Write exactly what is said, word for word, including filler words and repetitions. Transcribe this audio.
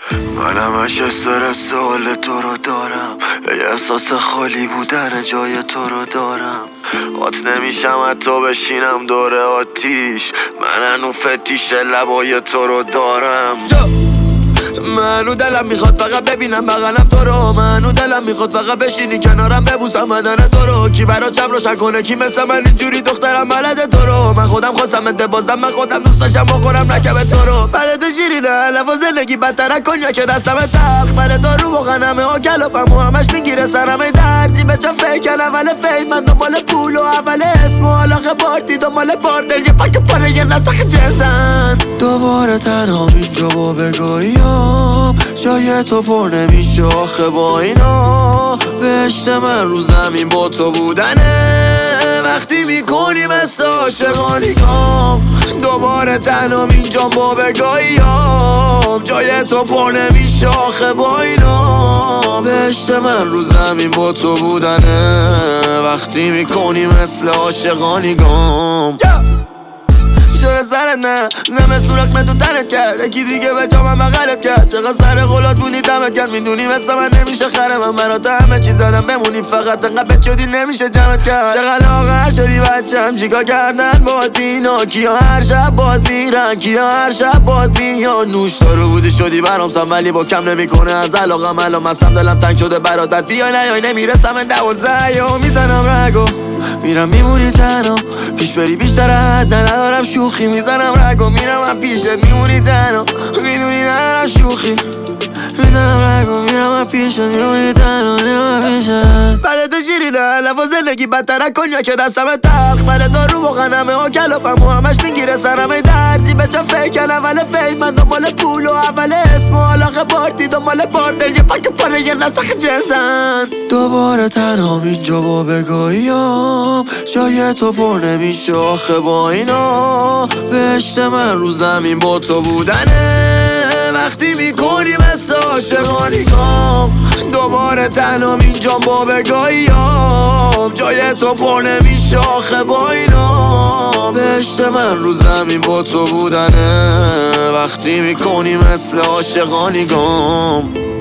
من همش استرس حال تو رو دارم، احساس خالی بودن جای تو رو دارم. آت نمیشم حتی بشینم دور آتیش، من هنو فتیش لبای تو رو دارم. منو دلم میخواد فقط ببینم بغلم تو رو، منو دلم میخواد فقط بشینی کنارم ببوسم بدن تو رو. کی برا چپ روشن کنه کی مثل من اینجوری دخترم بلده تو رو. من خودم خواستم انت بازم من خودم دوست داشتم بخورم نکب تو رو. بعد تو شیرینه لب و زندگی بدتره کنیا که دستم تخت من تو رو بخنمه ها کلافم و همش میگیره سرم دردی به جا فکر اول فیل من دنبال پول و اول اسم و علاقه پارتی دنبال پارتر یه پاک پاره یه نسخ جنسن. دوباره تنها اینجا با بگاهیم جای تو پر نمیشه آخه با اینا. بهشت من رو زمین با تو بودنه وقتی میکنی مثل عاشقانی کام. دوباره تنها اینجا با بگاهیم جای تو پر نمیشه آخه با اینا. بهشت من رو زمین با تو بودنه وقتی میکنی مثل عاشقانی گام. شور سرت نه زمه سورخ من تو تنت کرد یکی دیگه به جا من بغلت کرد. چقدر سر قولات بونی دمت کرد میدونی مثل من نمیشه خره من برات همه چیز زدم بمونی فقط انقدر بد شدی نمیشه جمعت کرد. چقدر لاغر شدی بچم چیکار کردن باد بینا کیا هر شب باد میرن کیا هر شب باد میان. نوش دارو بودی شدی برام سم ولی باز کم نمیکنه از علاقم الان مستم دلم تنگ شده برات بد بیای نیای نمیرسم من دوازده یا میزنم رگو میرم میمونی تنها پیش بری بیشتر حد ندارم شوخی میزنم رگو میرم من پیشت میمونی تنها میدونی ندارم شوخی میزنم رگو میرم من پیشت میمونی تنها میرم من پیشت. بعد تو شیرینه لب و زندگی بدتره کنیا که دستم تخت من تو رو بخنمه ها کلافم و همش میگیره سرم دردی به جا فکر اول فیل من دنبال پول و اول اسم و علاقه پارتی دنبال پارتر یه پاک پاره یه نسخ جنسن. دوباره تنها اینجا با بگاهیم جای تو پر نمیشه آخه با اینا. بهشت من رو زمین با تو بودنه وقتی میکنی مثل عاشقانی کام. دوباره تنها اینجا با بگاهیم جای تو پر نمیشه آخه با اینا. بهشت من رو زمین با تو بودنه وقتی میکنی مثل عاشقانی گام.